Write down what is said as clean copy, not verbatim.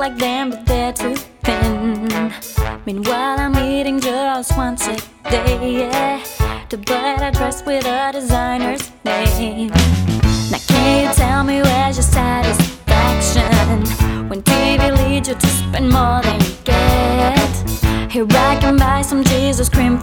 like them, but they're too thin. Meanwhile, I'm eating just once a day, yeah, to better dress with a designer's name. Now can you tell me where's your satisfaction when TV leads you to spend more than you get? Here I can buy some Jesus cream